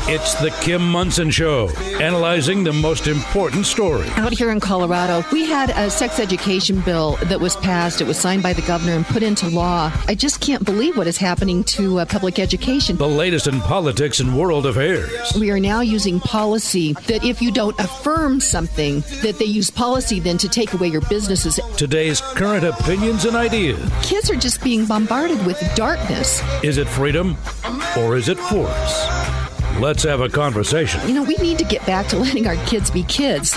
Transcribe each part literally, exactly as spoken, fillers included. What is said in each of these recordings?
It's the Kim Monson Show, analyzing the most important stories. Out here in Colorado, we had a sex education bill that was passed. It was signed by the governor and put into law. I just can't believe what is happening to uh, public education. The latest in politics and world affairs. We are now using policy that if you don't affirm something, that they use policy then to take away your businesses. Today's current opinions and ideas. Kids are just being bombarded with darkness. Is it freedom or is it force? Let's have a conversation. You know, we need to get back to letting our kids be kids.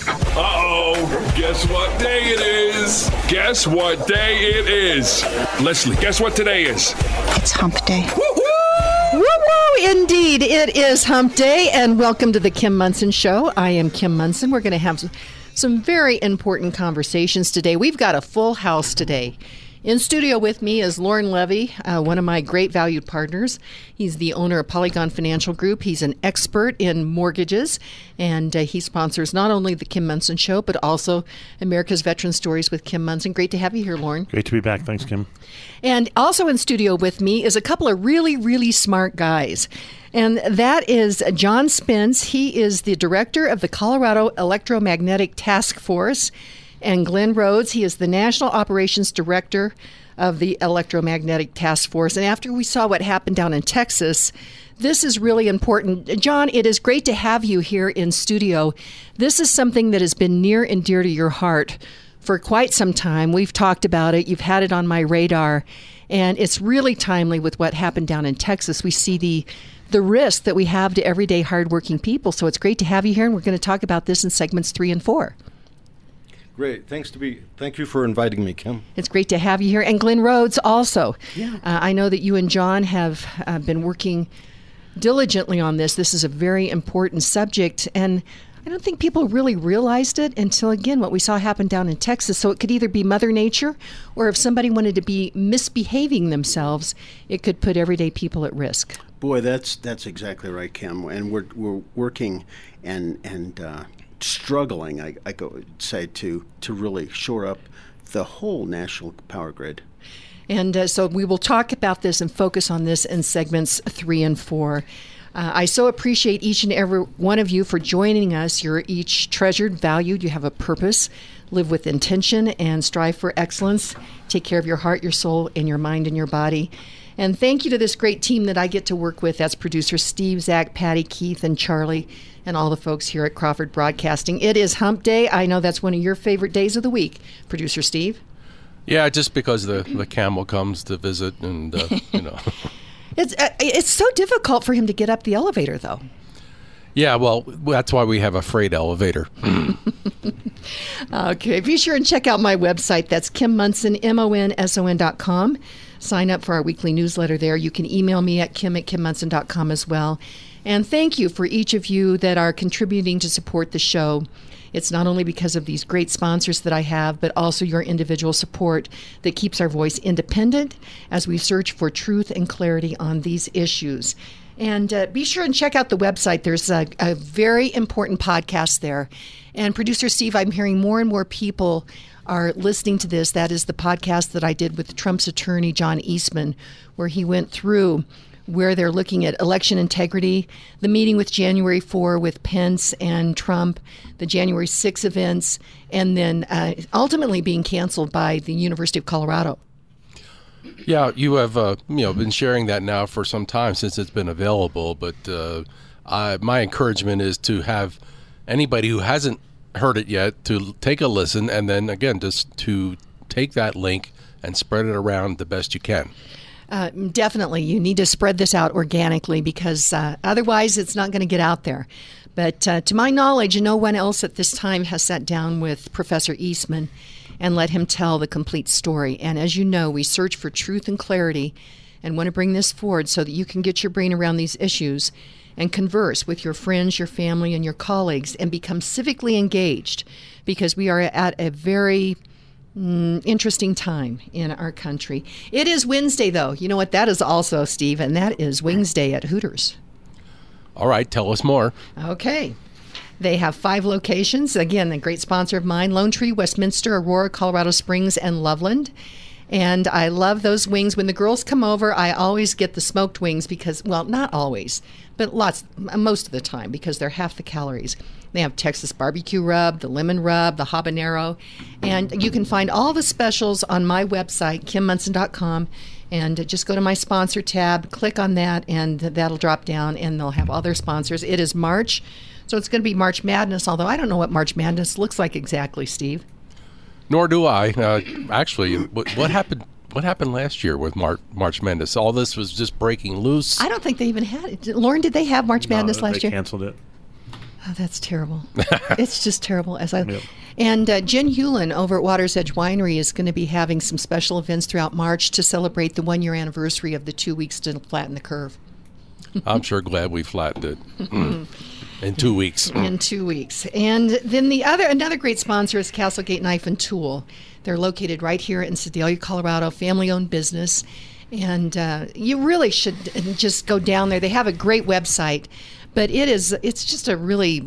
Uh-oh, guess what day it is? Guess what day it is? Leslie, guess what today is? It's hump day. Woo woo! Indeed, it is hump day, and welcome to the Kim Monson Show. I am Kim Monson. We're going to have some very important conversations today. We've got a full house today. In studio with me is Lauren Levy, uh, one of my great valued partners. He's the owner of Polygon Financial Group. He's an expert in mortgages, and uh, he sponsors not only the Kim Monson Show, but also America's Veteran Stories with Kim Monson. Great to have you here, Lauren. Great to be back. Thanks, Kim. And also in studio with me is a couple of really, really smart guys. And that is John Spence. He is the director of the Colorado Electromagnetic Task Force. And Glenn Rhodes, he is the National Operations Director of the Electromagnetic Task Force. And after we saw what happened down in Texas, this is really important. John, it is great to have you here in studio. This is something that has been near and dear to your heart for quite some time. We've talked about it. You've had it on my radar. And it's really timely with what happened down in Texas. We see the the risk that we have to everyday hardworking people. So it's great to have you here. And we're going to talk about this in segments three and four. Great. Thanks to be. Thank you for inviting me, Kim. It's great to have you here. And Glenn Rhodes also. Yeah. Uh, I know that you and John have uh, been working diligently on this. This is a very important subject. And I don't think people really realized it until, again, what we saw happen down in Texas. So it could either be Mother Nature, or if somebody wanted to be misbehaving themselves, it could put everyday people at risk. Boy, that's that's exactly right, Kim. And we're we're working and and uh, struggling, I, I go say, to to really shore up the whole national power grid. And uh, so we will talk about this and focus on this in segments three and four. Uh, I so appreciate each and every one of you for joining us. You're each treasured, valued. You have a purpose. Live with intention and strive for excellence. Take care of your heart, your soul, and your mind and your body. And thank you to this great team that I get to work with. That's producer Steve, Zach, Patty, Keith, and Charlie, and all the folks here at Crawford Broadcasting. It is hump day. I know that's one of your favorite days of the week, producer Steve. Yeah, just because the, the camel comes to visit and, uh, you know. It's uh, it's so difficult for him to get up the elevator, though. Yeah, well, that's why we have a freight elevator. Okay, be sure and check out my website. That's Kim Monson, M O N S O N dot com. Sign up for our weekly newsletter there. You can email me at kim at kim monson dot com as well. And thank you for each of you that are contributing to support the show. It's not only because of these great sponsors that I have, but also your individual support that keeps our voice independent as we search for truth and clarity on these issues. And uh, be sure and check out the website. There's a, a very important podcast there. And producer Steve, I'm hearing more and more people are listening to this. That is the podcast that I did with Trump's attorney, John Eastman, where he went through where they're looking at election integrity, the meeting with January fourth with Pence and Trump, the January sixth events, and then uh, ultimately being canceled by the University of Colorado. Yeah, you have uh, you know been sharing that now for some time since it's been available. But uh, I, my encouragement is to have anybody who hasn't heard it yet to take a listen, and then again just to take that link and spread it around the best you can. Uh, definitely. You need to spread this out organically because uh, otherwise it's not going to get out there. But uh, to my knowledge, no one else at this time has sat down with Professor Eastman and let him tell the complete story. And as you know, we search for truth and clarity and want to bring this forward so that you can get your brain around these issues and converse with your friends, your family, and your colleagues and become civically engaged because we are at a very Mm, interesting time in our country. It is Wednesday, though. You know what that is also, Steve, and that is Wings Day at Hooters. All right, tell us more. Okay. They have five locations. Again, a great sponsor of mine, Lone Tree, Westminster, Aurora, Colorado Springs, and Loveland. And I love those wings. When the girls come over, I always get the smoked wings because, well, not always, but lots, most of the time, because they're half the calories. They have Texas barbecue rub, the lemon rub, the habanero, and you can find all the specials on my website, kim munson dot com, and just go to my sponsor tab, click on that, and that'll drop down, and they'll have all their sponsors. It is March, so it's going to be March Madness, although I don't know what March Madness looks like exactly, Steve. Nor do I. Uh, actually, what, what happened? What happened last year with Mar- March Madness? All this was just breaking loose. I don't think they even had it. Lauren, did they have March Madness no, last they year? They canceled it. Oh, that's terrible. It's just terrible. As I Yep. And uh, Jen Hewlin over at Water's Edge Winery is going to be having some special events throughout March to celebrate the one-year anniversary of the two weeks to flatten the curve. I'm sure glad we flattened it mm. in two weeks. In two weeks. And then the other, another great sponsor is Castlegate Knife and Tool. They're located right here in Sedalia, Colorado, family-owned business. And uh, you really should just go down there. They have a great website. But it is, it's just a really,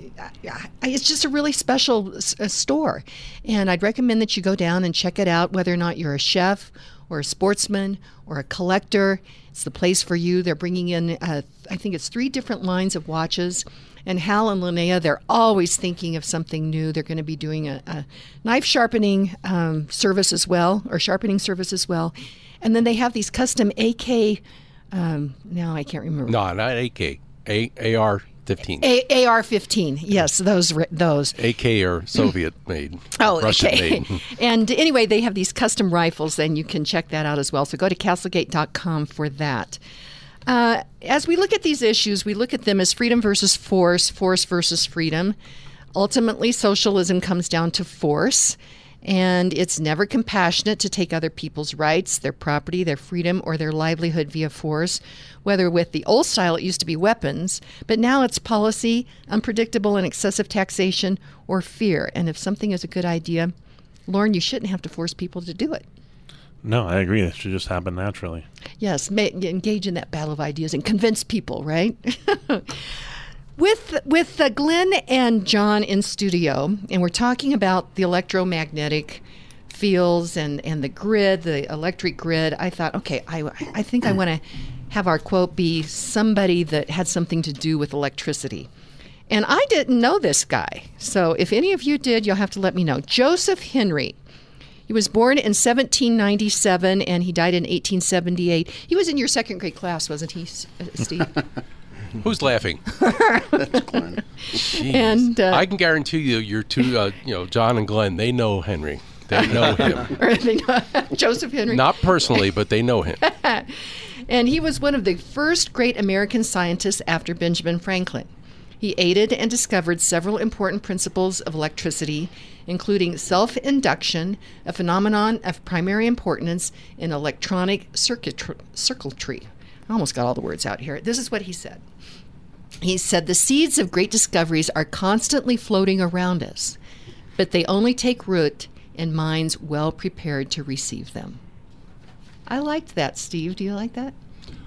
it's just a really special s- a store. And I'd recommend that you go down and check it out, whether or not you're a chef or a sportsman or a collector. It's the place for you. They're bringing in, uh, I think it's three different lines of watches. And Hal and Linnea, they're always thinking of something new. They're going to be doing a, a knife sharpening um, service as well, or sharpening service as well. And then they have these custom A K, um, now I can't remember. No, not A K. A- AR fifteen. A- A R fifteen, yes, those those. A K are Soviet made, Oh, Russian okay. made. And anyway, they have these custom rifles, and you can check that out as well. So go to castlegate dot com for that. Uh, as we look at these issues, we look at them as freedom versus force, force versus freedom. Ultimately, socialism comes down to force. And it's never compassionate to take other people's rights, their property, their freedom, or their livelihood via force, whether with the old style, it used to be weapons, but now it's policy, unpredictable and excessive taxation, or fear. And if something is a good idea, Lauren, you shouldn't have to force people to do it. No, I agree. It should just happen naturally. Yes, ma- engage in that battle of ideas and convince people, right? With with uh, Glenn and John in studio, and we're talking about the electromagnetic fields and, and the grid, the electric grid, I thought, okay, I, I think I want to have our quote be somebody that had something to do with electricity. And I didn't know this guy. So if any of you did, you'll have to let me know. Joseph Henry. He was born in seventeen ninety-seven, and he died in eighteen seventy-eight. He was in your second grade class, wasn't he, Steve? Who's laughing? That's Glenn. Jeez. And, uh, I can guarantee you, your two, uh, you know, John and Glenn, they know Henry. They know him. Or they know Joseph Henry. Not personally, but they know him. And he was one of the first great American scientists after Benjamin Franklin. He aided and discovered several important principles of electricity, including self-induction, a phenomenon of primary importance in electronic circuitry. circuitry. I almost got all the words out here. This is what he said. He said, the seeds of great discoveries are constantly floating around us, but they only take root in minds well prepared to receive them. I liked that, Steve. Do you like that?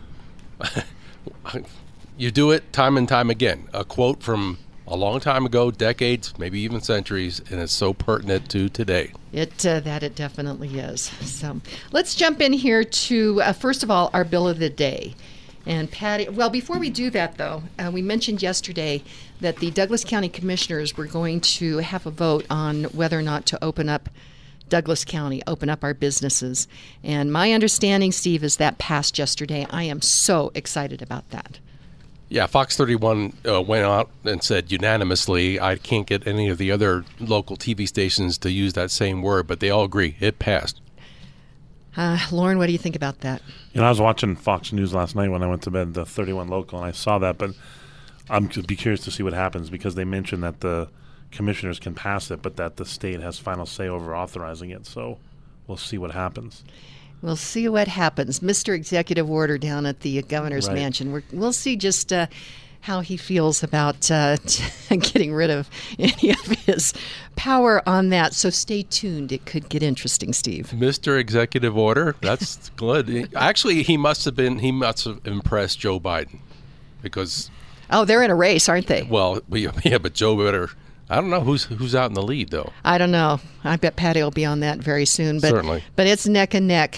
You do it time and time again. A quote from a long time ago, decades, maybe even centuries, and it's so pertinent to today. It uh, that it definitely is. So let's jump in here to, uh, first of all, our bill of the day. And Patty, well, before we do that, though, uh, we mentioned yesterday that the Douglas County Commissioners were going to have a vote on whether or not to open up Douglas County, open up our businesses. And my understanding, Steve, is that passed yesterday. I am so excited about that. Yeah, Fox thirty-one uh, went out and said unanimously, I can't get any of the other local T V stations to use that same word, but they all agree. It passed. Uh, Lauren, what do you think about that? You know, I was watching Fox News last night when I went to bed, the thirty-one local, and I saw that, but I'm to be curious to see what happens because they mentioned that the commissioners can pass it, but that the state has final say over authorizing it. So we'll see what happens. We'll see what happens. Mister Executive Order down at the governor's Right. mansion. We're, we'll see just uh, how he feels about uh, getting rid of any of his power on that. So stay tuned. It could get interesting, Steve. Mister Executive Order, that's good. Actually, he must have been, he must have impressed Joe Biden because, Oh, they're in a race, aren't they? well, yeah, but Joe better, I don't know who's who's out in the lead, though. I don't know. I bet Patty will be on that very soon. But, Certainly. But it's neck and neck.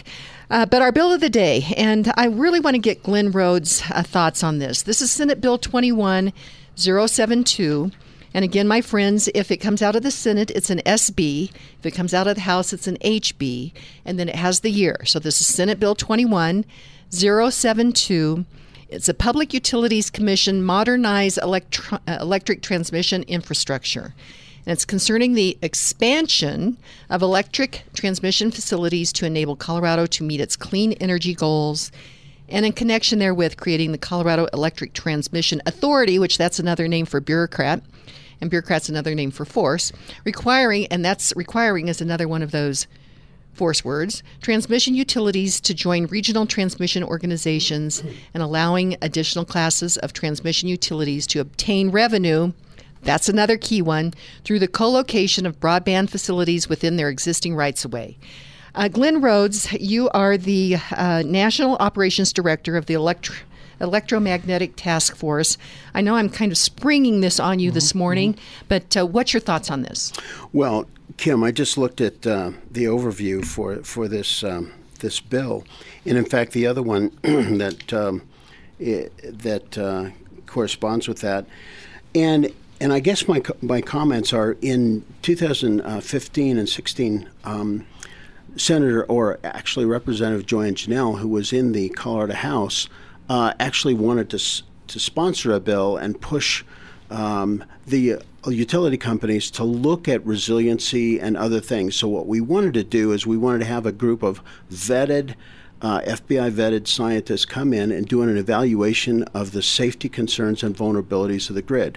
Uh, but our bill of the day, and I really want to get Glenn Rhodes' uh, thoughts on this. This is Senate Bill twenty-one oh seventy-two. And again, my friends, if it comes out of the Senate, it's an S B. If it comes out of the House, it's an H B. And then it has the year. So this is Senate Bill twenty-one oh seventy-two. It's a Public Utilities Commission Modernize electro- uh, Electric Transmission Infrastructure. And it's concerning the expansion of electric transmission facilities to enable Colorado to meet its clean energy goals, and in connection therewith, creating the Colorado Electric Transmission Authority, which that's another name for bureaucrat, and bureaucrat's another name for force, requiring, and that's requiring is another one of those force words, transmission utilities to join regional transmission organizations and allowing additional classes of transmission utilities to obtain revenue. That's another key one, through the co-location of broadband facilities within their existing rights-of-way. Uh, Glenn Rhodes, you are the uh, National Operations Director of the Electro- Electromagnetic Task Force. I know I'm kind of springing this on you mm-hmm. this morning, but uh, what's your thoughts on this? Well, Kim, I just looked at uh, the overview for for this um, this bill, and in fact, the other one that um, it, that uh, corresponds with that, and. And I guess my my comments are in two thousand fifteen and sixteen, um, Senator, or actually Representative Joanne Janelle, who was in the Colorado House, uh, actually wanted to to sponsor a bill and push um, the utility companies to look at resiliency and other things. So what we wanted to do is we wanted to have a group of vetted Uh, F B I vetted scientists come in and doing an evaluation of the safety concerns and vulnerabilities of the grid.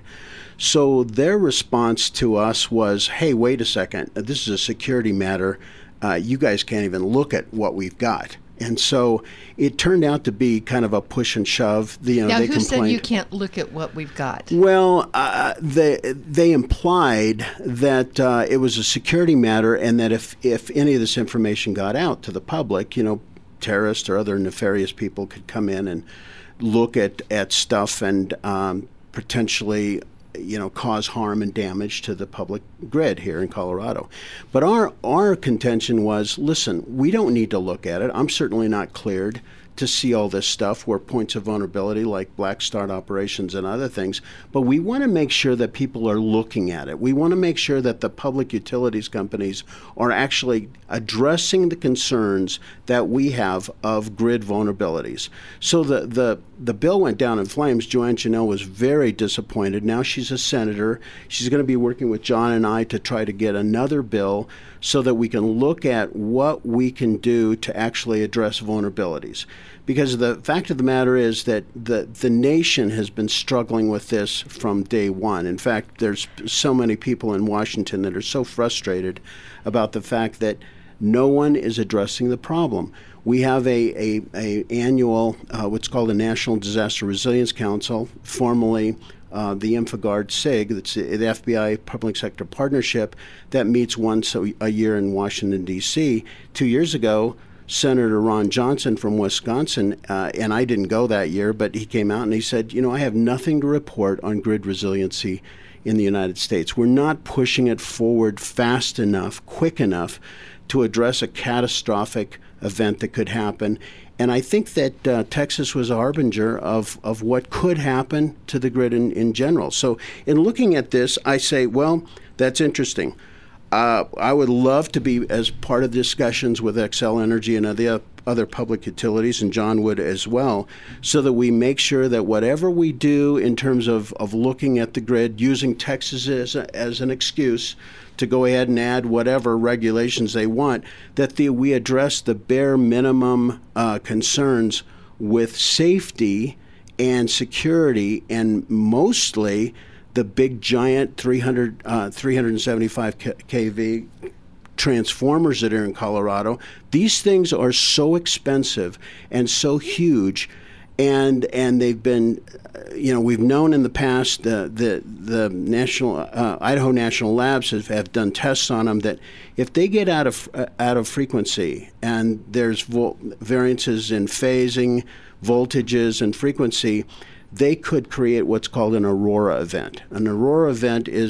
So their response to us was, hey, wait a second, this is a security matter. Uh, you guys can't even look at what we've got. And so it turned out to be kind of a push and shove. The, you know, now, they who complained. said you can't look at what we've got? Well, uh, they they implied that uh, it was a security matter, and that if, if any of this information got out to the public, you know, terrorists or other nefarious people could come in and look at, at stuff and um, potentially, you know, cause harm and damage to the public grid here in Colorado. But our our contention was, listen, we don't need to look at it. I'm certainly not cleared to see all this stuff where points of vulnerability like black start operations and other things, but we want to make sure that people are looking at it. We want to make sure that the public utilities companies are actually addressing the concerns that we have of grid vulnerabilities. So the the, the bill went down in flames. Joanne Janelle was very disappointed. Now she's a senator. She's going to be working with John and I to try to get another bill so that we can look at what we can do to actually address vulnerabilities. Because the fact of the matter is that the, the nation has been struggling with this from day one. In fact, there's so many people in Washington that are so frustrated about the fact that no one is addressing the problem. We have a, a, a annual, uh, what's called a National Disaster Resilience Council, formerly Uh, the InfoGuard SIG, that's the F B I Public Sector Partnership, that meets once a, a year in Washington, D C Two years ago, Senator Ron Johnson from Wisconsin, uh, and I didn't go that year, but he came out and he said, you know, I have nothing to report on grid resiliency in the United States. We're not pushing it forward fast enough, quick enough to address a catastrophic event that could happen. And I think that uh, Texas was a harbinger of, of what could happen to the grid in, in general. So in looking at this, I say, well, that's interesting. Uh, I would love to be as part of discussions with Xcel Energy and other, other public utilities, and John would as well, so that we make sure that whatever we do in terms of, of looking at the grid, using Texas as, a, as an excuse to go ahead and add whatever regulations they want, that the, we address the bare minimum uh, concerns with safety and security, and mostly the big giant three hundred, uh, three seventy-five k V transformers that are in Colorado. These things are so expensive and so huge, and and they've been, you know, we've known in the past the the, the national uh, Idaho National Labs have, have done tests on them that if they get out of uh, out of frequency and there's vol- variances in phasing, voltages, and frequency, they could create what's called an aurora event. An aurora event is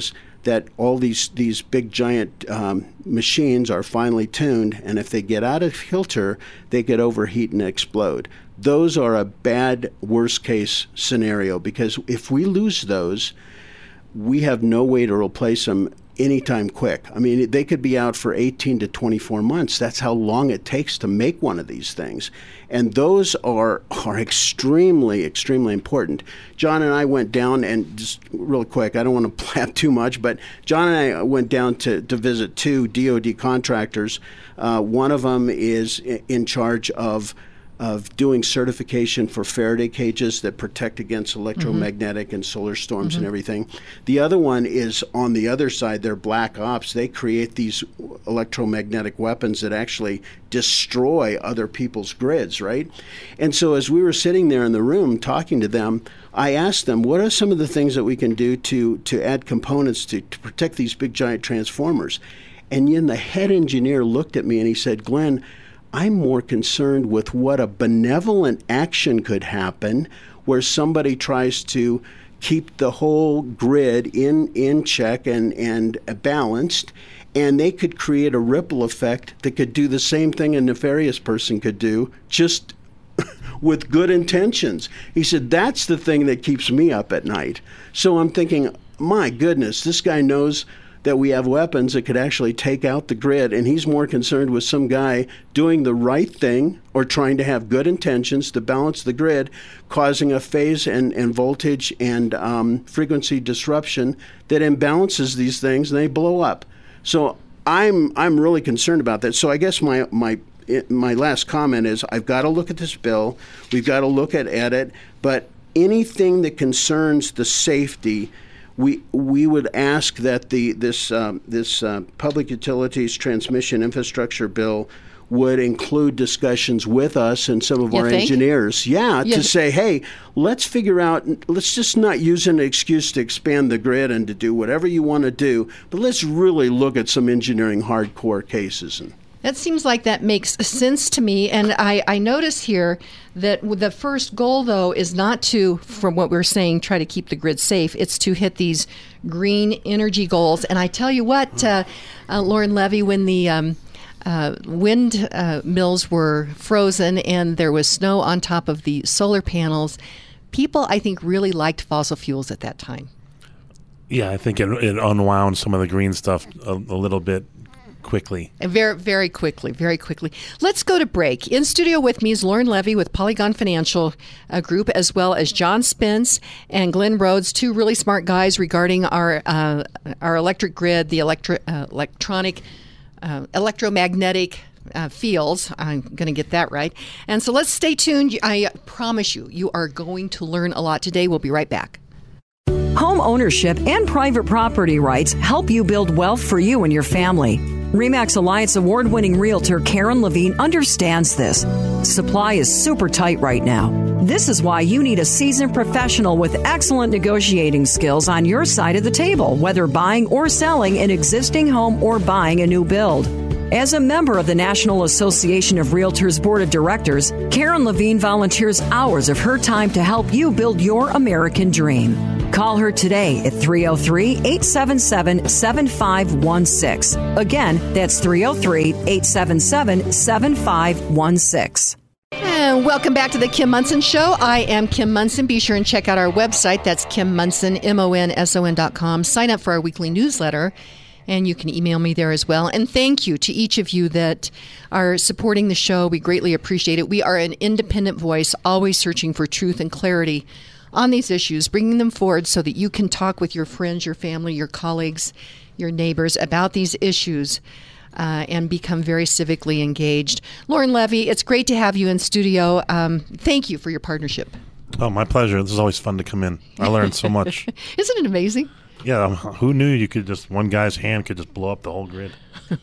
that all these, these big giant um, machines are finely tuned, and if they get out of kilter, they could overheat and explode. Those are a bad worst case scenario, because if we lose those, we have no way to replace them anytime quick. I mean, they could be out for eighteen to twenty-four months. That's how long it takes to make one of these things. And those are are extremely, extremely important. John and I went down, and just real quick, I don't want to blab too much, but John and I went down to, to visit two D O D contractors. Uh, one of them is in charge of of doing certification for Faraday cages that protect against electromagnetic mm-hmm. and solar storms mm-hmm. and everything. The other one is on the other side. They're black ops. They create these electromagnetic weapons that actually destroy other people's grids, right? And so as we were sitting there in the room talking to them, I asked them, what are some of the things that we can do to, to add components to, to protect these big giant transformers? And then the head engineer looked at me and he said, Glenn, I'm more concerned with what a benevolent action could happen where somebody tries to keep the whole grid in, in check and, and balanced, and they could create a ripple effect that could do the same thing a nefarious person could do, just with good intentions. He said, that's the thing that keeps me up at night. So I'm thinking, my goodness, this guy knows that we have weapons that could actually take out the grid, and he's more concerned with some guy doing the right thing or trying to have good intentions to balance the grid, causing a phase and, and voltage and um, frequency disruption that imbalances these things and they blow up. So I'm I'm really concerned about that. So I guess my my my last comment is I've got to look at this bill. We've got to look at edit, but anything that concerns the safety, We we would ask that the this um, this uh, Public Utilities Transmission Infrastructure Bill would include discussions with us and some of you our think? engineers, yeah, You to th- say, hey, let's figure out, let's just not use an excuse to expand the grid and to do whatever you want to do, but let's really look at some engineering hardcore cases. And That seems like that makes sense to me. And I, I notice here that the first goal, though, is not to, from what we're saying, try to keep the grid safe. It's to hit these green energy goals. And I tell you what, uh, uh, Lauren Levy, when the um, uh, wind uh, mills were frozen and there was snow on top of the solar panels, people, I think, really liked fossil fuels at that time. Yeah, I think it, it unwound some of the green stuff a, a little bit quickly. Very, very quickly, very quickly. Let's go to break. In studio with me is Lauren Levy with Polygon Financial uh, Group, as well as John Spence and Glenn Rhodes, two really smart guys regarding our uh, our electric grid, the electri- uh, electronic, uh, electromagnetic uh, fields. I'm going to get that right. And so let's stay tuned. I promise you, you are going to learn a lot today. We'll be right back. Home ownership and private property rights help you build wealth for you and your family. RE/MAX Alliance award-winning realtor Karen Levine understands this. Supply is super tight right now. This is why you need a seasoned professional with excellent negotiating skills on your side of the table, whether buying or selling an existing home or buying a new build. As a member of the National Association of Realtors Board of Directors, Karen Levine volunteers hours of her time to help you build your American dream. Call her today at three oh three, eight seven seven, seven five one six. Again, that's three oh three, eight seven seven, seven five one six. And welcome back to the Kim Monson Show. I am Kim Monson. Be sure and check out our website. That's Kim Monson, M O N S O N dot com. Sign up for our weekly newsletter, and you can email me there as well. And thank you to each of you that are supporting the show. We greatly appreciate it. We are an independent voice, always searching for truth and clarity on these issues, bringing them forward so that you can talk with your friends, your family, your colleagues, your neighbors about these issues uh, and become very civically engaged. Lauren Levy, it's great to have you in studio. Um, thank you for your partnership. Oh, my pleasure. This is always fun to come in. I learned so much. Isn't it amazing? Yeah, um, who knew you could just, one guy's hand could just blow up the whole grid?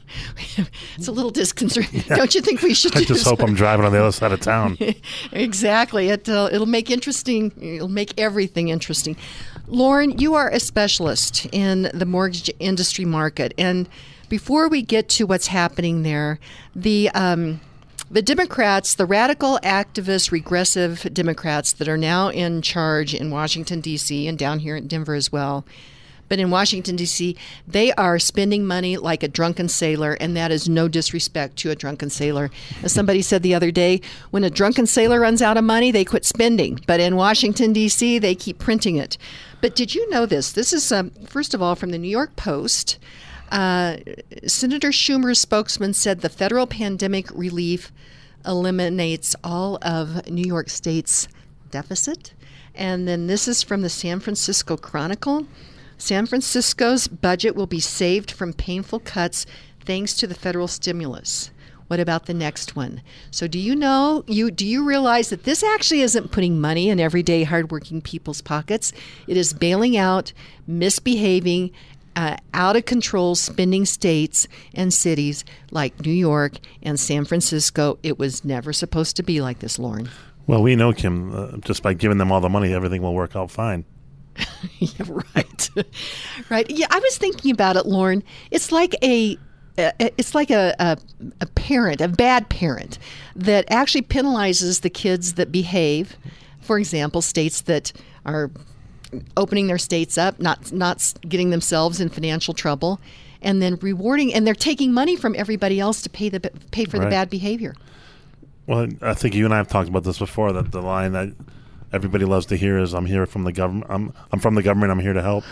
It's a little disconcerting. Yeah. Don't you think we should I do just hope I'm driving on the other side of town. Exactly. It, uh, it'll make interesting, it'll make everything interesting. Lauren, you are a specialist in the mortgage industry market. And before we get to what's happening there, the um, the Democrats, the radical, activist, regressive Democrats that are now in charge in Washington, D C, and down here in Denver as well, But in Washington, D C, they are spending money like a drunken sailor, and that is no disrespect to a drunken sailor. As somebody said the other day, when a drunken sailor runs out of money, they quit spending. But in Washington, D C, they keep printing it. But did you know this? This is, um, first of all, from the New York Post. Uh, Senator Schumer's spokesman said the federal pandemic relief eliminates all of New York State's deficit. And then this is from the San Francisco Chronicle. San Francisco's budget will be saved from painful cuts thanks to the federal stimulus. What about the next one? So do you know, you do you realize that this actually isn't putting money in everyday hardworking people's pockets? It is bailing out misbehaving, uh, out-of-control spending states and cities like New York and San Francisco. It was never supposed to be like this, Lauren. Well, we know, Kim, uh, just by giving them all the money, everything will work out fine. Yeah, right. Right. Yeah, I was thinking about it, Lauren. It's like a it's like a, a a parent, a bad parent that actually penalizes the kids that behave. For example, states that are opening their states up, not not getting themselves in financial trouble, and then rewarding, and they're taking money from everybody else to pay the pay for Right. the bad behavior. Well, I think you and I have talked about this before, that the line that everybody loves to hear is, I'm here from the government. I'm I'm from the government. I'm here to help.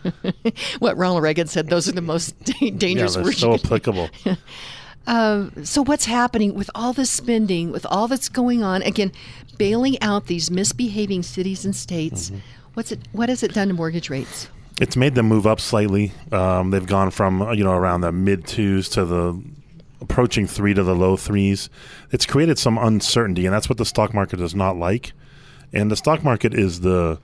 What Ronald Reagan said, those are the most dangerous yeah, they're words. so you could- applicable. Uh, so what's happening with all this spending, with all that's going on, again, bailing out these misbehaving cities and states, Mm-hmm. what's it? What has it done to mortgage rates? It's made them move up slightly. Um, they've gone from, uh, you know, around the mid twos to the approaching three to the low threes. It's created some uncertainty, and that's what the stock market does not like. And the stock market is the,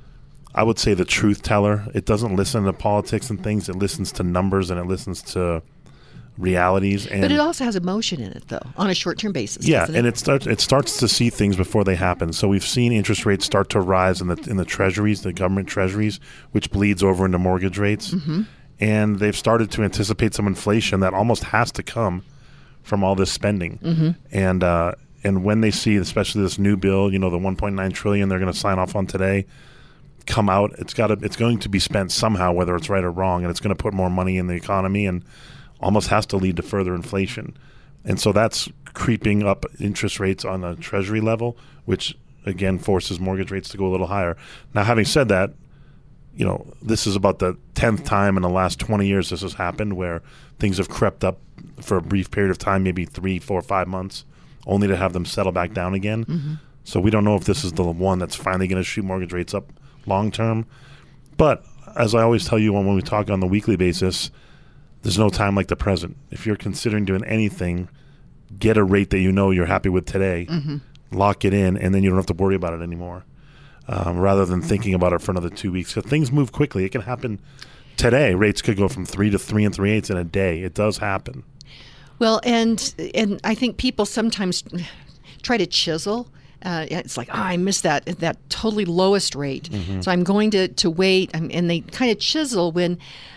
I would say, the truth teller. It doesn't listen to politics and things. It listens to numbers and it listens to realities. And But it also has emotion in it, though, on a short-term basis. yeah, doesn't and it? it starts it starts to see things before they happen. So we've seen interest rates start to rise in the in the treasuries, the government treasuries, which bleeds over into mortgage rates. Mm-hmm. And they've started to anticipate some inflation that almost has to come from all this spending. Mm-hmm. And uh, and when they see, especially this new bill, you know, the one point nine trillion they're going to sign off on today, come out, it's got to it's going to be spent somehow, whether it's right or wrong, and it's going to put more money in the economy and almost has to lead to further inflation. And so that's creeping up interest rates on a treasury level, which again forces mortgage rates to go a little higher. Now, having said that, you know, this is about the tenth time in the last twenty years this has happened where things have crept up for a brief period of time, maybe three, four, five months, only to have them settle back down again. Mm-hmm. So we don't know if this is the one that's finally going to shoot mortgage rates up long term. But as I always tell you when we talk on the weekly basis, there's no time like the present. If you're considering doing anything, get a rate that you know you're happy with today, Mm-hmm. lock it in, and then you don't have to worry about it anymore. Um, rather than thinking about it for another two weeks. Because things move quickly. It can happen today. Rates could go from three to three and three eighths in a day. It does happen. Well, and and I think people sometimes try to chisel. Uh, it's like, oh, I missed that that totally lowest rate, Mm-hmm. so I'm going to to wait. Um, And they kind of chisel when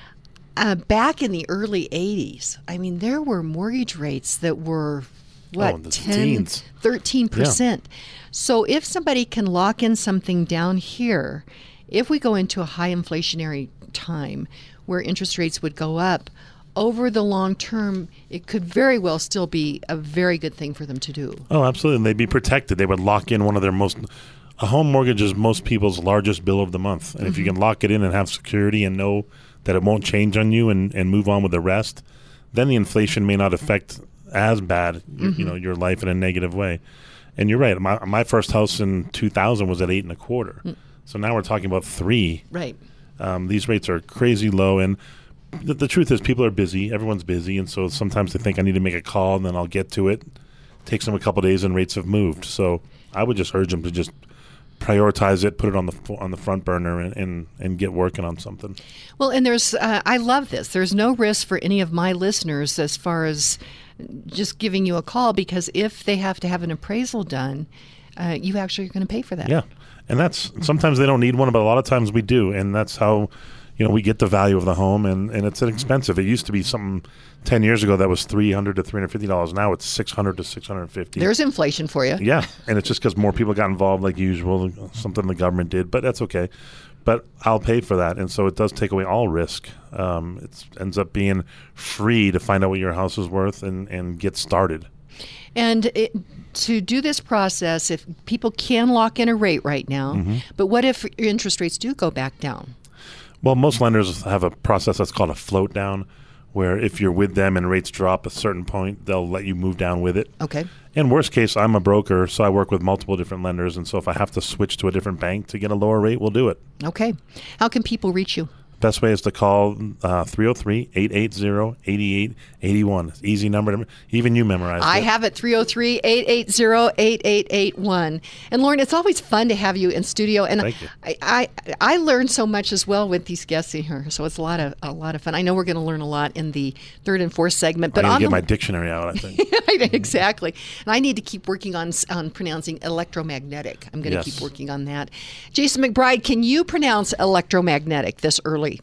uh, back in the early eighties. I mean, there were mortgage rates that were what Oh, the ten, teens. thirteen percent. So if somebody can lock in something down here, if we go into a high inflationary time where interest rates would go up, over the long term, it could very well still be a very good thing for them to do. Oh, absolutely. And they'd be protected. They would lock in one of their most... A home mortgage is most people's largest bill of the month. And if you can lock it in and have security and know that it won't change on you and, and move on with the rest, then the inflation may not affect as bad, you, you know, your life in a negative way. And you're right. My my first house in two thousand was at eight and a quarter. So now we're talking about three. Right. Um, these rates are crazy low, and the, the truth is, people are busy. Everyone's busy, and so sometimes they think I need to make a call, and then I'll get to it. Takes them a couple days, and rates have moved. So I would just urge them to just prioritize it, put it on the on the front burner, and and, and get working on something. Well, and there's, uh, I love this. There's no risk for any of my listeners as far as just giving you a call, because if they have to have an appraisal done, uh, you actually are going to pay for that. Yeah, and that's sometimes they don't need one, but a lot of times we do, and that's how, you know, we get the value of the home, and, and it's inexpensive. It used to be something ten years ago that was three hundred to three hundred fifty dollars. Now it's six hundred to six hundred fifty. There's inflation for you. Yeah, and it's just because more people got involved, like usual, something the government did, but that's okay. but I'll pay for that. And so it does take away all risk. Um, it ends up being free to find out what your house is worth and, and get started. And it, to do this process, if people can lock in a rate right now, mm-hmm. but what if interest rates do go back down? Well, most lenders have a process that's called a float down, where if you're with them and rates drop a certain point, they'll let you move down with it. Okay. In worst case, I'm a broker, so I work with multiple different lenders, and so if I have to switch to a different bank to get a lower rate, we'll do it. Okay. How can people reach you? Best way is to call uh, three oh three, eight eight zero, eight eight eight one. Easy number to even you memorize it. I have it, three oh three, eight eight zero, eight eight eight one. And Lauren, it's always fun to have you in studio. And Thank you. I, I I learned so much as well with these guests in here. So it's a lot of a lot of fun. I know we're going to learn a lot in the third and fourth segment. But I need to get the... my dictionary out, I think. Exactly. And I need to keep working on on pronouncing electromagnetic. I'm going to Yes. keep working on that. Jason McBride, can you pronounce electromagnetic this early?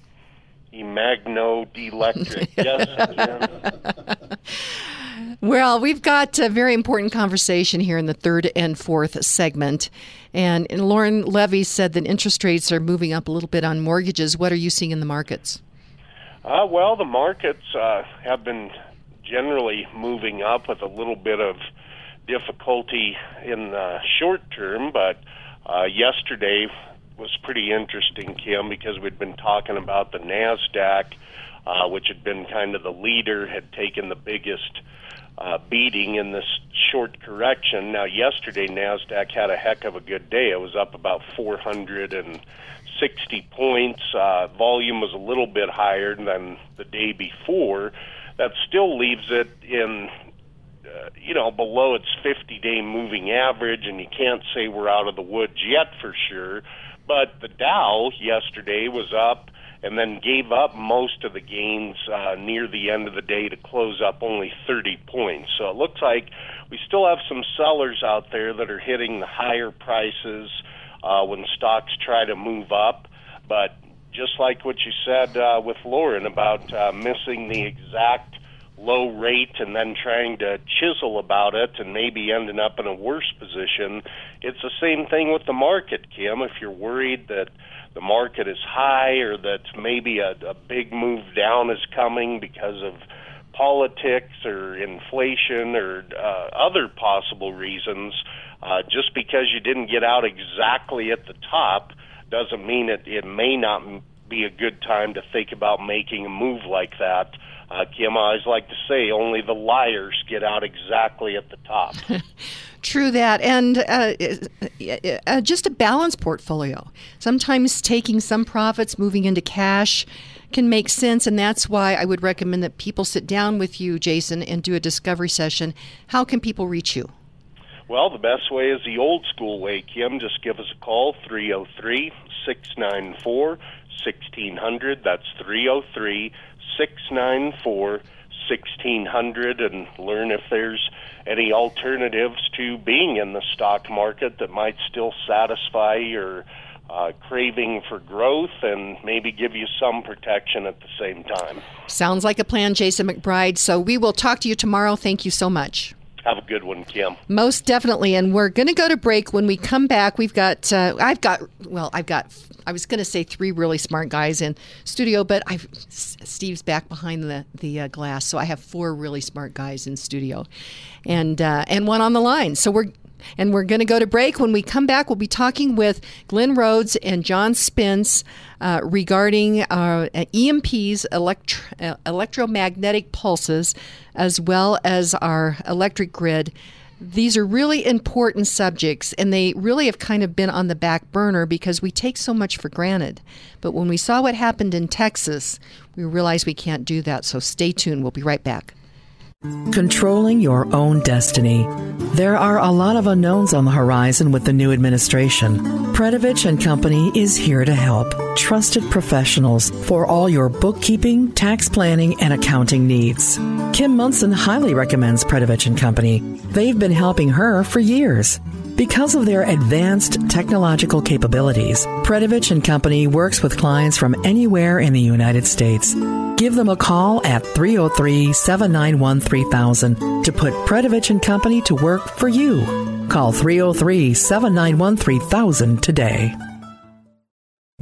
Magno-electric. Yes, Jim. Well, we've got a very important conversation here in the third and fourth segment. And, and Lauren Levy said that interest rates are moving up a little bit on mortgages. What are you seeing in the markets? Uh, well, the markets uh, have been generally moving up with a little bit of difficulty in the short term, but uh, yesterday was pretty interesting, Kim, because we'd been talking about the NASDAQ, uh, which had been kind of the leader, had taken the biggest uh, beating in this short correction. Now, yesterday, NASDAQ had a heck of a good day. It was up about four hundred sixty points. Uh, volume was a little bit higher than the day before. That still leaves it in Uh, you know, below its fifty-day moving average, and you can't say we're out of the woods yet for sure. But the Dow yesterday was up and then gave up most of the gains uh, near the end of the day to close up only thirty points. So it looks like we still have some sellers out there that are hitting the higher prices uh, when stocks try to move up. But just like what you said uh, with Lauren about uh, missing the exact low rate and then trying to chisel about it and maybe ending up in a worse position, it's the same thing with the market, Kim. If you're worried that the market is high or that maybe a, a big move down is coming because of politics or inflation or uh, other possible reasons, uh, just because you didn't get out exactly at the top doesn't mean it, it may not be a good time to think about making a move like that. Uh, Kim, I always like to say only the liars get out exactly at the top. True that. And uh, uh, just a balanced portfolio. Sometimes taking some profits, moving into cash can make sense. And that's why I would recommend that people sit down with you, Jason, and do a discovery session. How can people reach you? Well, the best way is the old school way, Kim. Just give us a call, three oh three, six nine four, one six zero zero. That's three oh three, six nine four, one six zero zero, and learn if there's any alternatives to being in the stock market that might still satisfy your uh, craving for growth and maybe give you some protection at the same time. Sounds like a plan, Jason McBride. So we will talk to you tomorrow. Thank you so much. Have a good one, Kim. Most definitely. And we're going to go to break. When we come back, we've got, uh, I've got, well, I've got, I was going to say three really smart guys in studio, but I've, Steve's back behind the, the uh, glass. So I have four really smart guys in studio and, uh, and one on the line. So we're, and we're going to go to break. When we come back, we'll be talking with Glenn Rhodes and John Spence uh, regarding uh, E M Ps, electro- uh, electromagnetic pulses, as well as our electric grid. These are really important subjects, and they really have kind of been on the back burner because we take so much for granted. But when we saw what happened in Texas, we realized we can't do that. So stay tuned. We'll be right back. Controlling your own destiny. There are a lot of unknowns on the horizon with the new administration. Predovich and Company is here to help. Trusted professionals for all your bookkeeping, tax planning, and accounting needs. Kim Munson highly recommends Predovich and Company. They've been helping her for years. Because of their advanced technological capabilities, Predovich and Company works with clients from anywhere in the United States. Give them a call at three oh three, seven nine one, three thousand to put Predovich and Company to work for you. Call three oh three, seven nine one, three thousand today.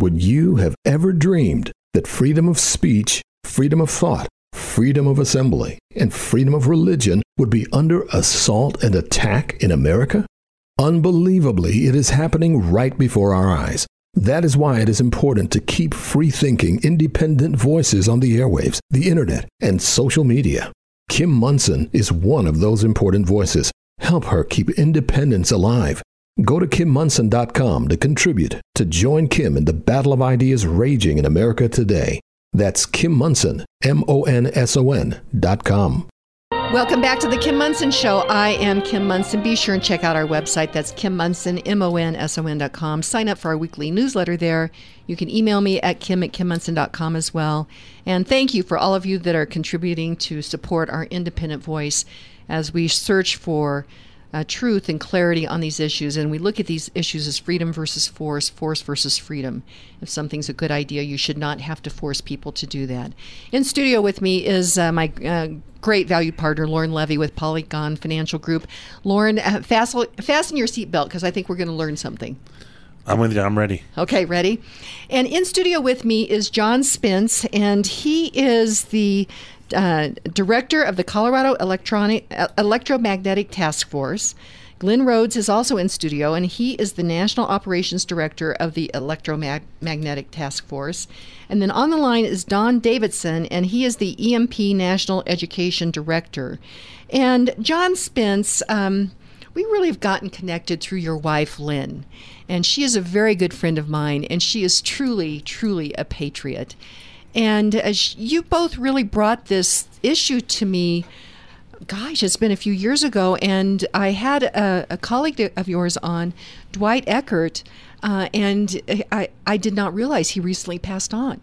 would you have ever dreamed that freedom of speech, freedom of thought, freedom of assembly, and freedom of religion would be under assault and attack in America? Unbelievably, it is happening right before our eyes. That is why it is important to keep free-thinking, independent voices on the airwaves, the internet, and social media. Kim Monson is one of those important voices. Help her keep independence alive. Go to kim monson dot com to contribute, to join Kim in the battle of ideas raging in America today. That's Kim Monson, M O N S O N dot com. Welcome back to the Kim Monson Show. I am Kim Monson. Be sure and check out our website. That's Kim Monson, M O N S O N dot com. Sign up for our weekly newsletter there. You can email me at kim at kim monson dot com as well. And thank you for all of you that are contributing to support our independent voice as we search for uh, truth and clarity on these issues. And we look at these issues as freedom versus force, force versus freedom. If something's a good idea, you should not have to force people to do that. In studio with me is uh, my uh, great valued partner, Lauren Levy with Polygon Financial Group. Lauren, uh, fasten, fasten your seatbelt because I think we're going to learn something. I'm with you. I'm ready. Okay, ready? And in studio with me is John Spence, and he is the uh, director of the Colorado Electronic uh, Electromagnetic Task Force. Glenn Rhodes is also in studio, and he is the National Operations Director of the Electromagnetic Task Force. And then on the line is Don Davidson, and he is the E M P National Education Director. And John Spence, um, we really have gotten connected through your wife, Lynn. And she is a very good friend of mine, and she is truly, truly a patriot. And as you both really brought this issue to me, gosh, it's been a few years ago, and I had a, a colleague of yours on, Dwight Eckert, uh, and I, I did not realize he recently passed on.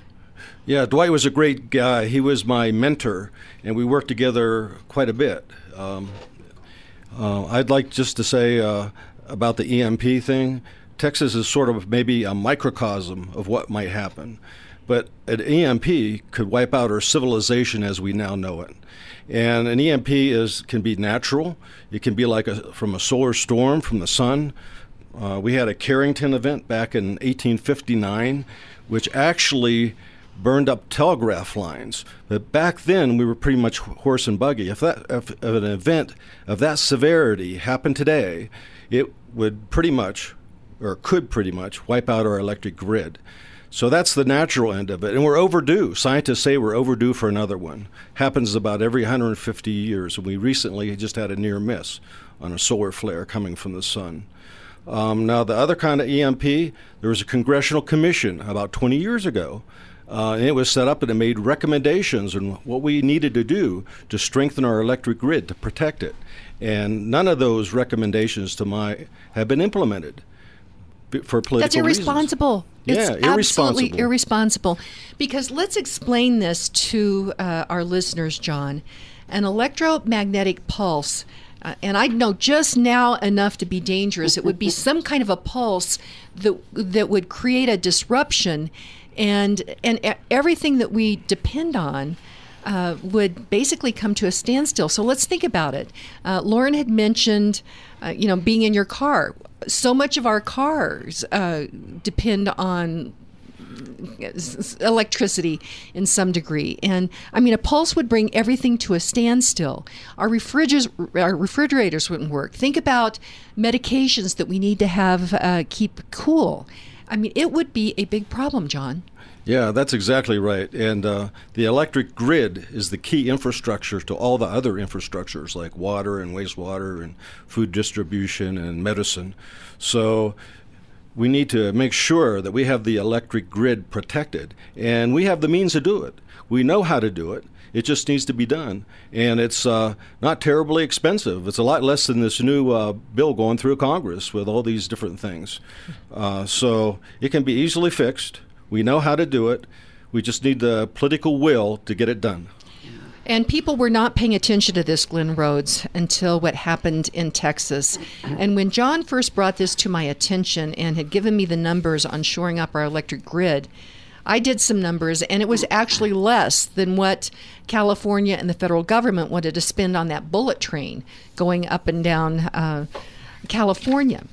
Yeah, Dwight was a great guy. He was my mentor, and we worked together quite a bit. Um, uh, I'd like just to say uh, about the E M P thing, Texas is sort of maybe a microcosm of what might happen. But an E M P could wipe out our civilization as we now know it. And an E M P is can be natural. It can be like a, from a solar storm, from the sun. Uh, we had a Carrington event back in eighteen fifty-nine, which actually burned up telegraph lines. But back then, we were pretty much horse and buggy. If, that, if, if an event of that severity happened today, it would pretty much, or could pretty much, wipe out our electric grid. So that's the natural end of it. And we're overdue. Scientists say we're overdue for another one. Happens about every one hundred fifty years. And we recently just had a near miss on a solar flare coming from the sun. Um, now, the other kind of E M P, there was a congressional commission about twenty years ago. Uh, and it was set up and it made recommendations on what we needed to do to strengthen our electric grid, to protect it. And none of those recommendations to my have been implemented for political That's irresponsible. Reasons. It's yeah, absolutely irresponsible. irresponsible. Because let's explain this to uh, our listeners, John. An electromagnetic pulse, uh, and I know just now enough to be dangerous, it would be some kind of a pulse that that would create a disruption, and and everything that we depend on uh, would basically come to a standstill. So let's think about it. Uh, Lauren had mentioned, uh, you know, being in your car. So much of our cars uh, depend on electricity in some degree. And I mean, a pulse would bring everything to a standstill. Our refrigerators, our refrigerators wouldn't work. Think about medications that we need to have uh, keep cool. I mean, it would be a big problem, John. Yeah, that's exactly right. And uh, the electric grid is the key infrastructure to all the other infrastructures like water and wastewater and food distribution and medicine. So we need to make sure that we have the electric grid protected, and we have the means to do it. We know how to do it. It just needs to be done. And it's uh, not terribly expensive. It's a lot less than this new uh, bill going through Congress with all these different things. Uh, so it can be easily fixed. We know how to do it. We just need the political will to get it done. And people were not paying attention to this, Glenn Rhodes, until what happened in Texas. And when John first brought this to my attention and had given me the numbers on shoring up our electric grid, I did some numbers, and it was actually less than what California and the federal government wanted to spend on that bullet train going up and down uh, California.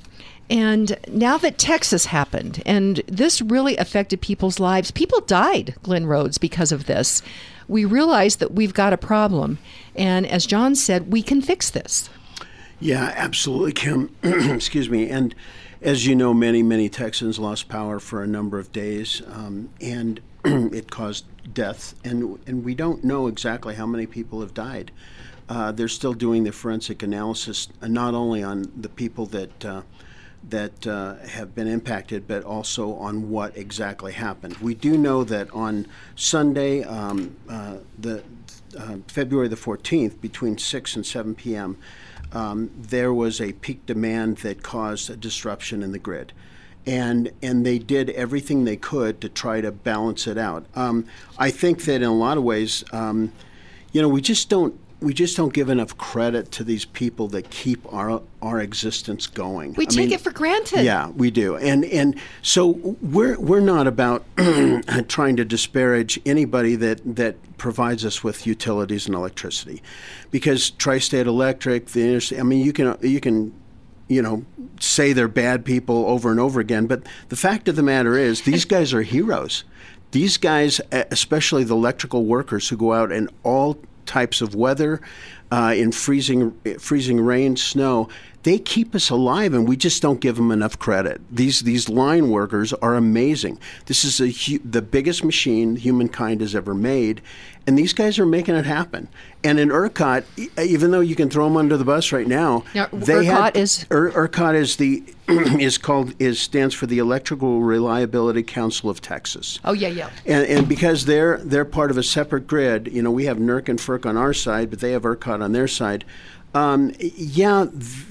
And now that Texas happened, and this really affected people's lives, people died, Glenn Rhodes, because of this. We realized that we've got a problem. And as John said, we can fix this. Yeah, absolutely, Kim. Excuse me. And as you know, many, many Texans lost power for a number of days, um, and it caused deaths. And, and we don't know exactly how many people have died. Uh, they're still doing the forensic analysis, uh, not only on the people that uh, that uh, have been impacted, but also on what exactly happened. We do know that on Sunday, um, uh, the uh, February the fourteenth, between six and seven p.m., um, there was a peak demand that caused a disruption in the grid. And and they did everything they could to try to balance it out. Um, I think that in a lot of ways, um, you know, we just don't we just don't give enough credit to these people that keep our our existence going. We I take mean, it for granted. Yeah, we do. And and so we're we're not about trying to disparage anybody that that provides us with utilities and electricity, because Tri-State Electric, the interstate, I mean, you can you can. you know, say they're bad people over and over again. But the fact of the matter is, these guys are heroes. These guys, especially the electrical workers who go out in all types of weather, uh, in freezing, freezing rain, snow, they keep us alive, and we just don't give them enough credit. These these line workers are amazing. This is a hu- the biggest machine humankind has ever made, and these guys are making it happen. And in ERCOT, even though you can throw them under the bus right now, now they ERCOT had, is er, ERCOT is the is called is stands for the Electrical Reliability Council of Texas. Oh yeah, yeah. And and because they're they're part of a separate grid, you know, we have NERC and FERC on our side, but they have ERCOT on their side. Um, yeah,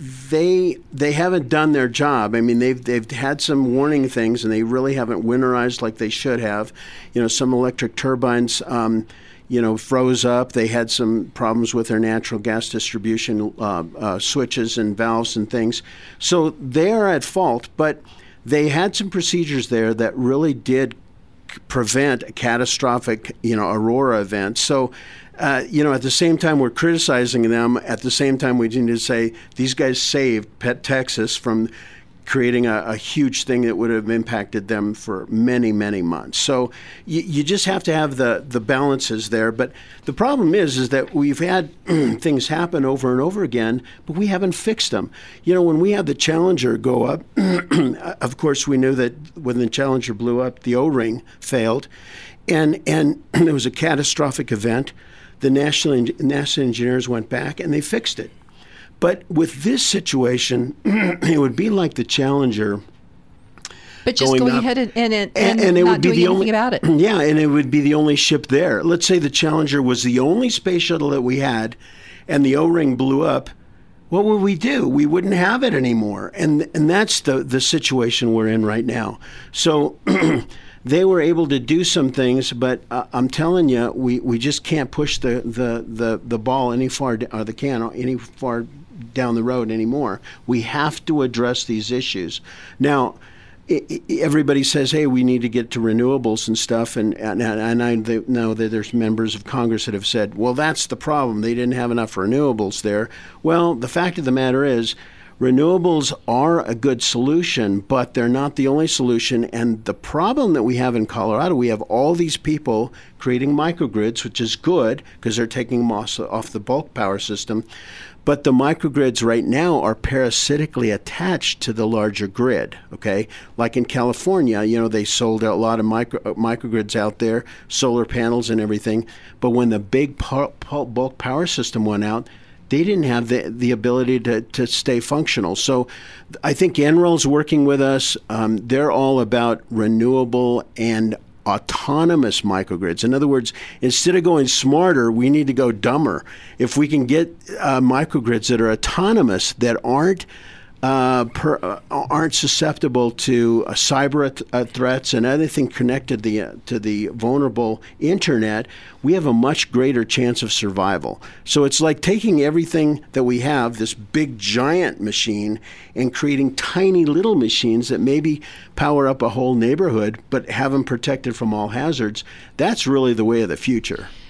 they they haven't done their job. I mean, they've they've had some warning things, and they really haven't winterized like they should have. You know, some electric turbines, um, you know, froze up. They had some problems with their natural gas distribution uh, uh, switches and valves and things. So they are at fault, but they had some procedures there that really did prevent a catastrophic, you know, aurora event. So. Uh, you know, at the same time we're criticizing them, at the same time we need to say these guys saved Pet Texas from creating a, a huge thing that would have impacted them for many, many months. So you, you just have to have the, the balances there. But the problem is, is that we've had things happen over and over again, but we haven't fixed them. You know, when we had the Challenger go up, of course we knew that when the Challenger blew up, the O-ring failed, and and there was a catastrophic event. The national NASA engineers went back and they fixed it. But with this situation, it would be like the Challenger. But just going, going ahead and, and, and, and, and it not would be doing the anything only, about it. Yeah, and it would be the only ship there. Let's say the Challenger was the only space shuttle that we had, and the O-ring blew up. What would we do? We wouldn't have it anymore. And and that's the, the situation we're in right now. So they were able to do some things, but uh, I'm telling you, we, we just can't push the, the, the, the ball any far, or the can any far down the road anymore. We have to address these issues. Now, I, I, everybody says, hey, we need to get to renewables and stuff, and, and, and I know that there's members of Congress that have said, well, that's the problem. They didn't have enough renewables there. Well, the fact of the matter is, renewables are a good solution, but they're not the only solution. And the problem that we have in Colorado, we have all these people creating microgrids, which is good because they're taking moss off the bulk power system. But the microgrids right now are parasitically attached to the larger grid, okay? Like in California, you know, they sold a lot of micro, microgrids out there, solar panels and everything. But when the big bulk power system went out, they didn't have the, the ability to, to stay functional. So I think N R E L's working with us. Um, they're all about renewable and autonomous microgrids. In other words, instead of going smarter, we need to go dumber. If we can get uh, microgrids that are autonomous, that aren't uh, per, uh, aren't susceptible to uh, cyber th- uh, threats and anything connected to the, uh, to the vulnerable internet, we have a much greater chance of survival. So it's like taking everything that we have, this big giant machine, and creating tiny little machines that maybe power up a whole neighborhood but have them protected from all hazards. That's really the way of the future.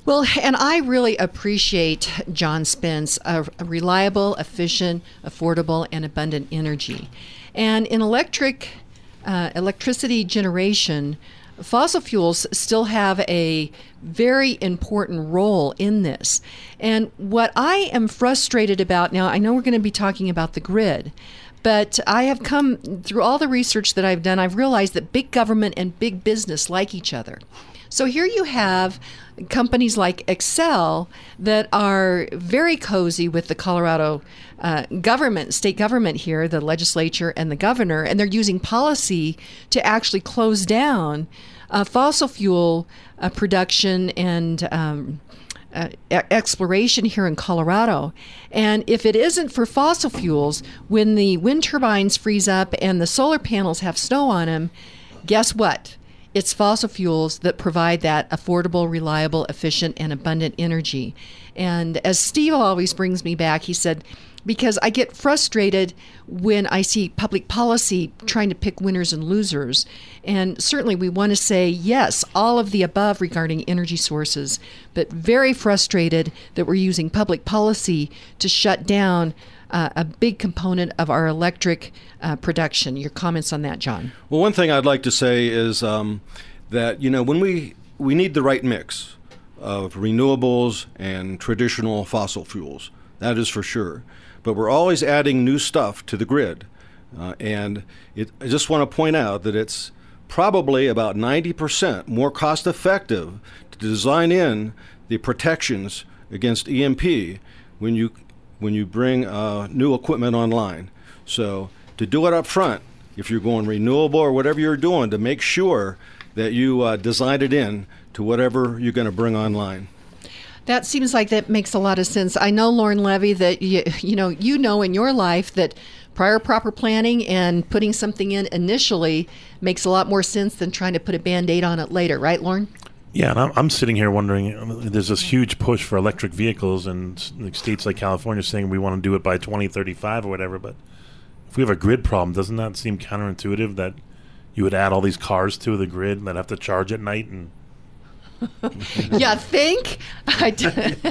Well, and I really appreciate John Spence, a, a reliable, efficient, affordable, and abundant energy. And in electric uh, electricity generation, fossil fuels still have a very important role in this. And what I am frustrated about now, I know we're going to be talking about the grid, but I have come through all the research that I've done, I've realized that big government and big business like each other. So here you have companies like Xcel that are very cozy with the Colorado uh, government, state government here, the legislature and the governor, and they're using policy to actually close down uh, fossil fuel uh, production and um, uh, exploration here in Colorado. And if it isn't for fossil fuels, when the wind turbines freeze up and the solar panels have snow on them, guess what? It's fossil fuels that provide that affordable, reliable, efficient, and abundant energy. And as Steve always brings me back, he said, because I get frustrated when I see public policy trying to pick winners and losers. And certainly we want to say, yes, all of the above regarding energy sources, but very frustrated that we're using public policy to shut down Uh, a big component of our electric uh, production. Your comments on that, John? Well, one thing I'd like to say is um, that, you know, when we, we need the right mix of renewables and traditional fossil fuels. That is for sure. But we're always adding new stuff to the grid. Uh, and it, I just want to point out that it's probably about ninety percent more cost effective to design in the protections against E M P when you when you bring uh, new equipment online. So to do it up front, if you're going renewable or whatever you're doing, to make sure that you uh, design it in to whatever you're going to bring online. That seems like that makes a lot of sense. I know, Lauren Levy, that you, you know you know in your life that prior proper planning and putting something in initially makes a lot more sense than trying to put a Band-Aid on it later, right, Lauren? Yeah, and I'm, I'm sitting here wondering, there's this huge push for electric vehicles, and states like California saying we want to do it by twenty thirty-five or whatever, but if we have a grid problem, doesn't that seem counterintuitive that you would add all these cars to the grid that have to charge at night? And You think? I d-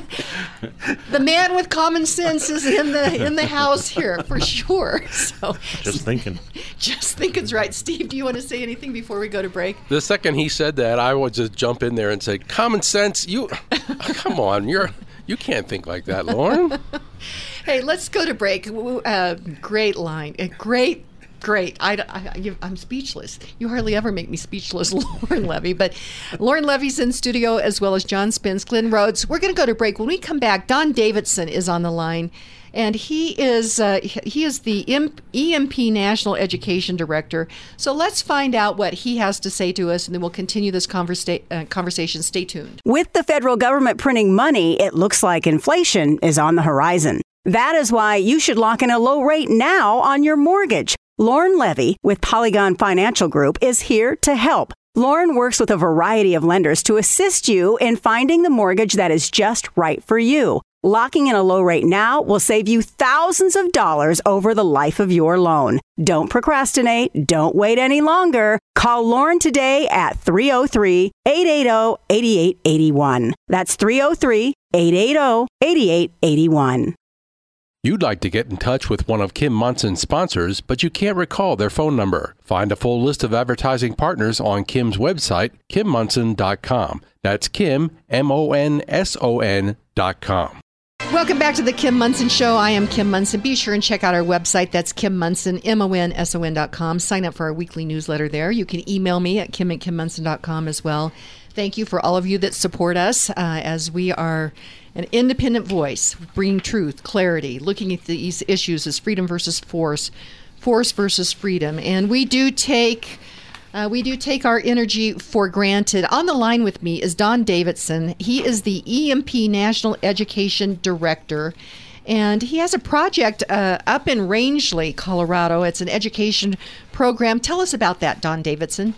the man with common sense is in the in the house here for sure. So just thinking. Just thinking's right. Steve, do you want to say anything before we go to break? The second he said that, I would just jump in there and say, "Common sense, you, come on, you're you can't think like that, Lauren." Hey, let's go to break. Uh, great line. A great. Great. I, I, I'm speechless. You hardly ever make me speechless, Lauren Levy. But Lauren Levy's in studio, as well as John Spence, Glenn Rhodes. We're going to go to break. When we come back, Don Davidson is on the line, and he is uh, he is the E M P National Education Director. So let's find out what he has to say to us, and then we'll continue this conversa- uh, conversation. Stay tuned. With the federal government printing money, it looks like inflation is on the horizon. That is why you should lock in a low rate now on your mortgage. Lauren Levy with Polygon Financial Group is here to help. Lauren works with a variety of lenders to assist you in finding the mortgage that is just right for you. Locking in a low rate now will save you thousands of dollars over the life of your loan. Don't procrastinate. Don't wait any longer. Call Lauren today at three oh three, eight eight oh, eight eight eight one. That's three oh three, eight eight oh, eight eight eight one. You'd like to get in touch with one of Kim Monson's sponsors, but you can't recall their phone number. Find a full list of advertising partners on Kim's website, kim monson dot com. That's Kim, M O N S O N dot com. Welcome back to the Kim Monson Show. I am Kim Monson. Be sure and check out our website. That's Kim Monson, M O N S O N dot com. Sign up for our weekly newsletter there. You can email me at kim at kim monson dot com as well. Thank you for all of you that support us uh, as we are an independent voice, bringing truth, clarity, looking at these issues as freedom versus force, force versus freedom. And we do take uh, we do take our energy for granted. On the line with me is Don Davidson. He is the E M P National Education Director. And he has a project uh, up in Rangeley, Colorado. It's an education program. Tell us about that, Don Davidson.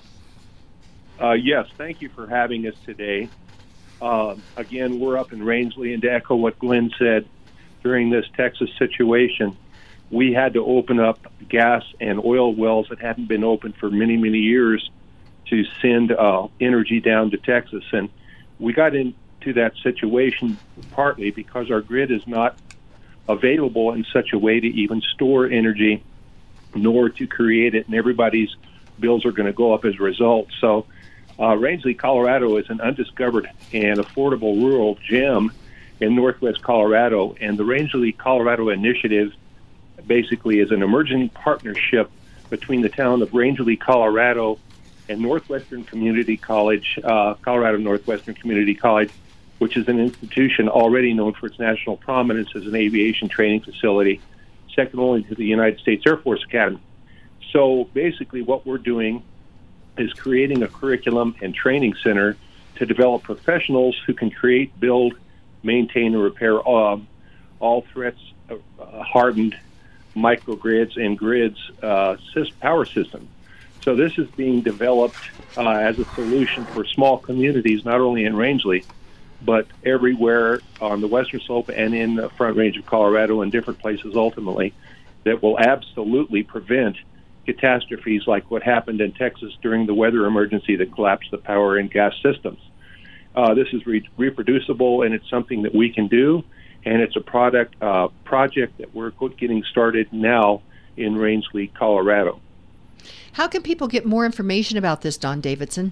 Uh, yes, thank you for having us today. Uh, again, we're up in Rangeley, and to echo what Glenn said, during this Texas situation, we had to open up gas and oil wells that hadn't been opened for many, many years to send uh, energy down to Texas. And we got into to that situation partly because our grid is not available in such a way to even store energy nor to create it, and everybody's bills are going to go up as a result. So uh, Rangeley, Colorado is an undiscovered and affordable rural gem in northwest Colorado, and the Rangeley, Colorado initiative basically is an emerging partnership between the town of Rangeley, Colorado and Northwestern Community College, uh, Colorado Northwestern Community College, which is an institution already known for its national prominence as an aviation training facility, second only to the United States Air Force Academy. So basically what we're doing is creating a curriculum and training center to develop professionals who can create, build, maintain, and repair uh, all threats uh, hardened microgrids and grids uh, power systems. So this is being developed uh, as a solution for small communities, not only in Rangeley, but everywhere on the western slope and in the Front Range of Colorado and different places ultimately, that will absolutely prevent catastrophes like what happened in Texas during the weather emergency that collapsed the power and gas systems. Uh, this is re- reproducible, and it's something that we can do, and it's a product uh, project that we're getting started now in Rangeley, Colorado. How can people get more information about this, Don Davidson?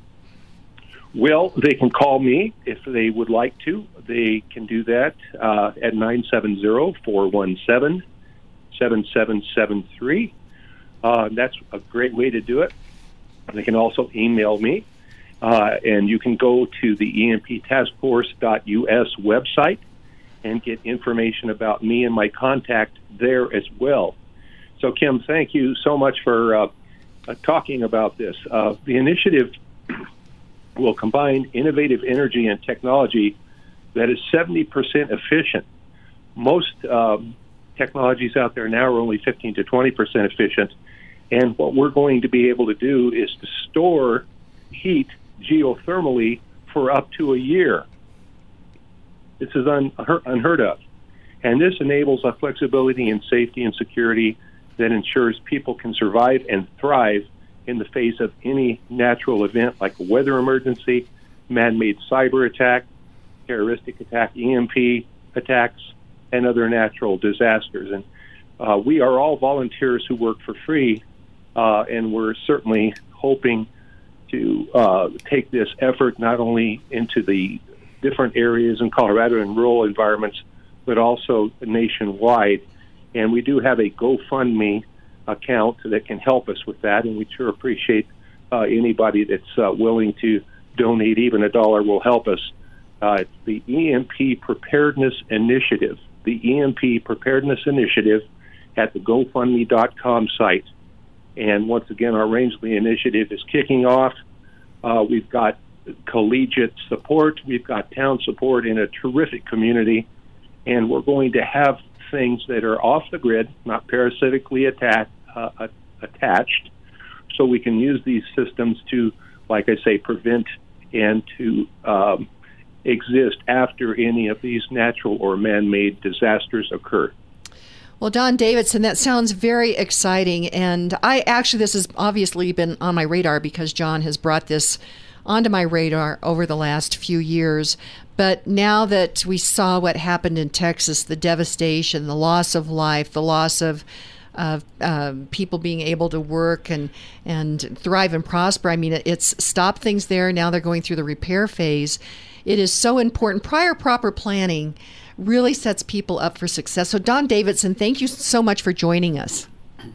Well, they can call me if they would like to. They can do that uh, at nine seven zero, four one seven, seven seven seven three. Uh, that's a great way to do it. They can also email me, uh, and you can go to the E M P task force dot U S website and get information about me and my contact there as well. So, Kim, thank you so much for uh, uh, talking about this. Uh, the initiative will combine innovative energy and technology that is seventy percent efficient. Most um, technologies out there now are only fifteen to twenty percent efficient. And what we're going to be able to do is to store heat geothermally for up to a year. This is un- unheard of. And this enables a flexibility and safety and security that ensures people can survive and thrive in the face of any natural event like a weather emergency, man-made cyber attack, terroristic attack, E M P attacks, and other natural disasters. And uh, we are all volunteers who work for free, uh, and we're certainly hoping to uh, take this effort not only into the different areas in Colorado and rural environments, but also nationwide. And we do have a GoFundMe account that can help us with that, and we sure appreciate uh, anybody that's uh, willing to donate. Even a dollar will help us. Uh, it's the E M P Preparedness Initiative, the E M P Preparedness Initiative at the GoFundMe dot com site. And once again, our Rangeley initiative is kicking off. Uh, we've got collegiate support. We've got town support in a terrific community. And we're going to have things that are off the grid, not parasitically attack, uh, attached, so we can use these systems to, like I say, prevent and to um, exist after any of these natural or man-made disasters occur. Well, Don Davidson, that sounds very exciting. And I actually, this has obviously been on my radar because John has brought this onto my radar over the last few years. But now that we saw what happened in Texas, the devastation, the loss of life, the loss of of uh, people being able to work and and thrive and prosper, I mean, it's stopped things there. Now they're going through the repair phase. It is so important. Prior proper planning really sets people up for success. So, Don Davidson, thank you so much for joining us.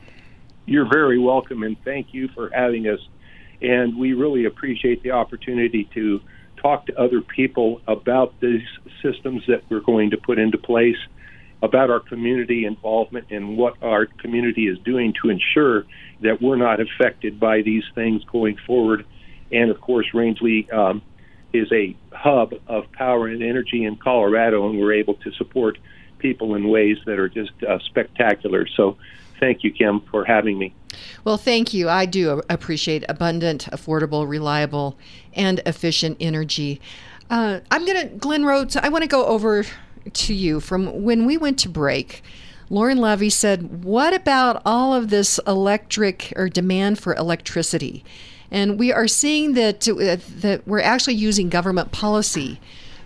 You're very welcome, and thank you for having us. And we really appreciate the opportunity to talk to other people about these systems that we're going to put into place, about our community involvement and what our community is doing to ensure that we're not affected by these things going forward. And, of course, Rangeley um, is a hub of power and energy in Colorado, and we're able to support people in ways that are just uh, spectacular. So thank you, Kim, for having me. Well, thank you. I do appreciate abundant, affordable, reliable, and efficient energy. Uh, I'm going to, Glenn Rhodes, I want to go over to you. From when we went to break, Lauren Levy said, what about all of this electric or demand for electricity? And we are seeing that uh, that we're actually using government policy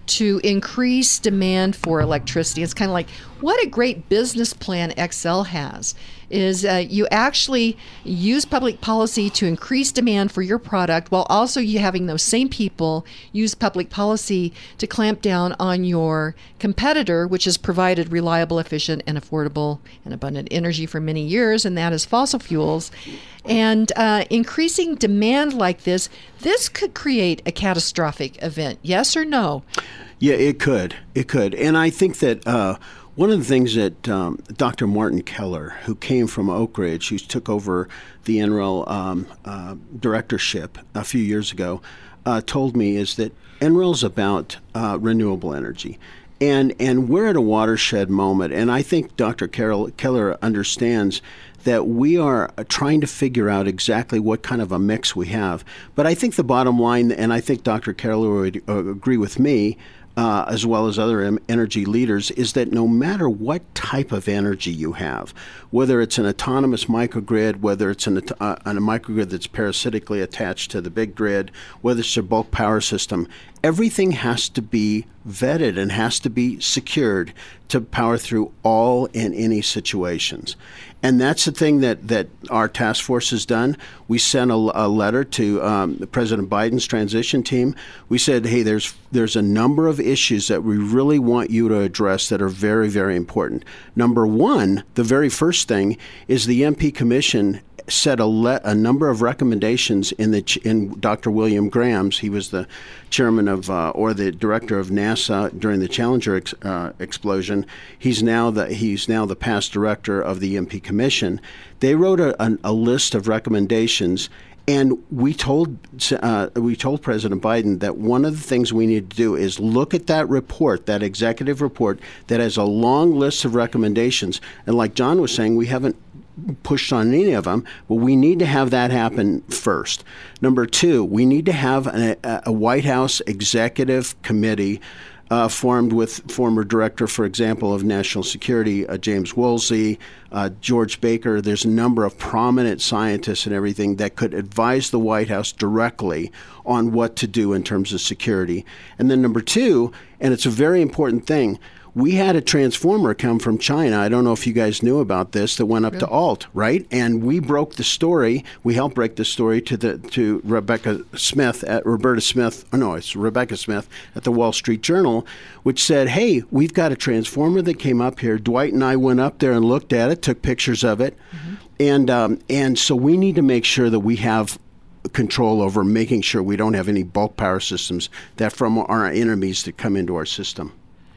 to increase demand for electricity. It's kind of like what a great business plan Xcel has is uh, you actually use public policy to increase demand for your product while also you having those same people use public policy to clamp down on your competitor, which has provided reliable, efficient, and affordable and abundant energy for many years, and that is fossil fuels. And uh, increasing demand like this, this could create a catastrophic event. Yes or no? Yeah, it could. It could. And I think that uh, one of the things that um, Doctor Martin Keller, who came from Oak Ridge, who took over the N R E L um, uh, directorship a few years ago, uh, told me is that N R E L is about uh, renewable energy. And and we're at a watershed moment. And I think Doctor Carol, Keller understands that we are trying to figure out exactly what kind of a mix we have. But I think the bottom line, and I think Doctor Keller would uh, agree with me, Uh, as well as other em- energy leaders, is that no matter what type of energy you have, whether it's an autonomous microgrid, whether it's an, uh, a microgrid that's parasitically attached to the big grid, whether it's a bulk power system, everything has to be vetted and has to be secured to power through all and any situations. And that's the thing that, that our task force has done. We sent a, a letter to um, President Biden's transition team. We said, hey, there's there's a number of issues that we really want you to address that are very, very important. Number one, the very first thing is the M P Commission set a, le- a number of recommendations in the ch- in Doctor William Graham's. He was the chairman of uh, or the director of NASA during the Challenger ex- uh, explosion. He's now the he's now the past director of the M P Commission. They wrote a, a, a list of recommendations. And we told uh, we told President Biden that one of the things we need to do is look at that report, that executive report that has a long list of recommendations. And like John was saying, we haven't pushed on any of them, but we need to have that happen first. Number two, we need to have a, a White House executive committee Uh, formed with former director, for example, of national security, uh, James Woolsey, uh, George Baker. There's a number of prominent scientists and everything that could advise the White House directly on what to do in terms of security. And then number two, and it's a very important thing, we had a transformer come from China. I don't know if you guys knew about this, that went up really? to Alt, right? And we broke the story. We helped break the story to the to Rebecca Smith at Roberta Smith. Oh no, it's Rebecca Smith at the Wall Street Journal, which said, "Hey, we've got a transformer that came up here. Dwight and I went up there and looked at it, took pictures of it, mm-hmm. and um, and so we need to make sure that we have control over making sure we don't have any bulk power systems that from our enemies that come into our system."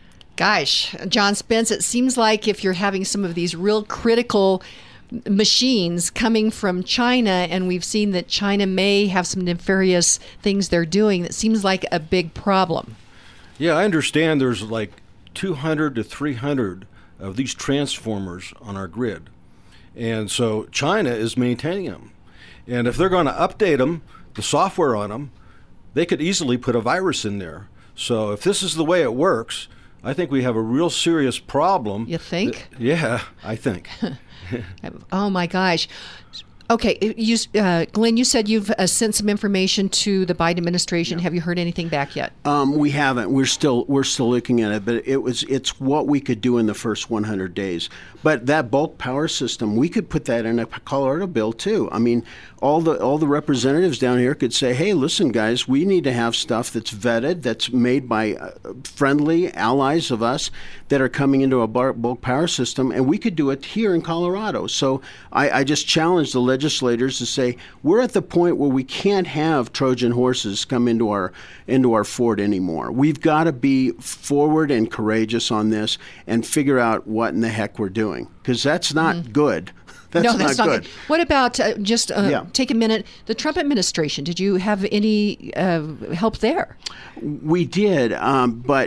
Gosh, John Spence, it seems like if you're having some of these real critical machines coming from China, and we've seen that China may have some nefarious things they're doing, that seems like a big problem. Yeah, I understand there's like two hundred to three hundred of these transformers on our grid. And so China is maintaining them. And if they're going to update them, the software on them, they could easily put a virus in there. So if this is the way it works, I think we have a real serious problem. You think? That, yeah, I think. Oh, my gosh. Okay, you, uh, Glenn, you said you've uh, sent some information to the Biden administration. Yeah. Have you heard anything back yet? Um, we haven't. We're still we're still looking at it, but it was it's what we could do in the first one hundred days. But that bulk power system, we could put that in a Colorado bill too. I mean, all the all the representatives down here could say, "Hey, listen, guys, we need to have stuff that's vetted, that's made by uh, friendly allies of us that are coming into a bulk power system, and we could do it here in Colorado." So I, I just challenge the legislators to say we're at the point where we can't have Trojan horses come into our into our fort anymore. We've got to be forward and courageous on this and figure out what in the heck we're doing, because that's not mm. good. That's no, that's not, not good. good. What about uh, just uh, yeah. take a minute? The Trump administration. Did you have any uh, help there? We did, um, but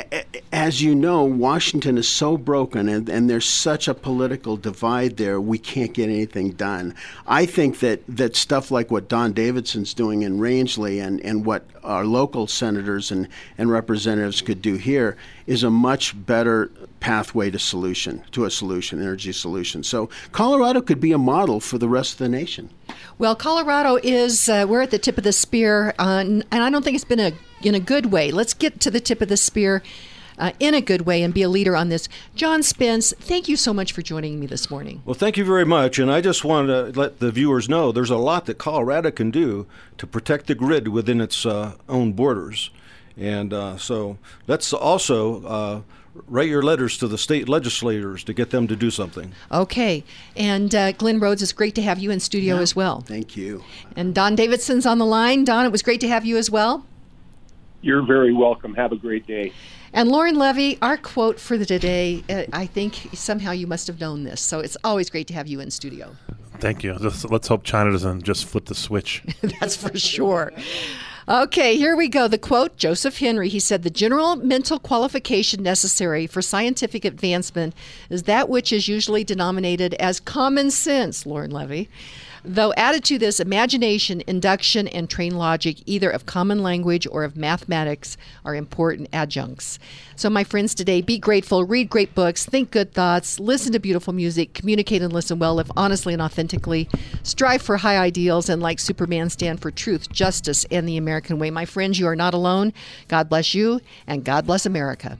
as you know, Washington is so broken, and, and there's such a political divide there, we can't get anything done. I think that, that stuff like what Don Davidson's doing in Rangeley and, and what our local senators and, and representatives could do here is a much better pathway to solution, to a solution, energy solution. So Colorado could be a model for the rest of the nation. Well, Colorado is, uh, we're at the tip of the spear, uh, and I don't think it's been a in a good way. Let's get to the tip of the spear uh, in a good way and be a leader on this. John Spence, thank you so much for joining me this morning. Well, thank you very much. And I just want to let the viewers know there's a lot that Colorado can do to protect the grid within its uh, own borders. And uh, so let's also uh, write your letters to the state legislators to get them to do something. Okay. And uh, Glenn Rhodes, it's great to have you in studio Yeah, as well. Thank you. And Don Davidson's on the line. Don, it was great to have you as well. You're very welcome. Have a great day. And Lauren Levy, our quote for the today, uh, I think somehow you must have known this, so it's always great to have you in studio. Thank you. Just, let's hope China doesn't just flip the switch. That's for sure. Okay, here we go. The quote, Joseph Henry, he said, "The general mental qualification necessary for scientific advancement is that which is usually denominated as common sense," Lauren Levy, "though added to this, imagination, induction, and trained logic, either of common language or of mathematics, are important adjuncts." So, my friends, today, be grateful, read great books, think good thoughts, listen to beautiful music, communicate and listen well, live honestly and authentically, strive for high ideals, and like Superman, stand for truth, justice, and the American way. My friends, you are not alone. God bless you, and God bless America.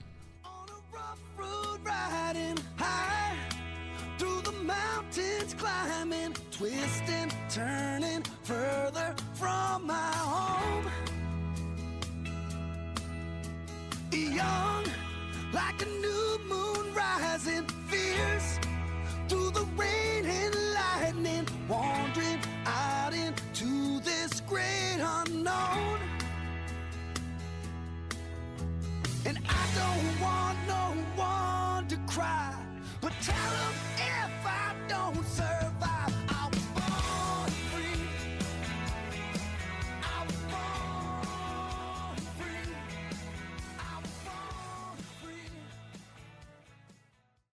Twisting, turning further from my home. Young, like a new moon rising, fierce through the rain and lightning, wandering out into this great unknown. And I don't want no one to cry, but tell them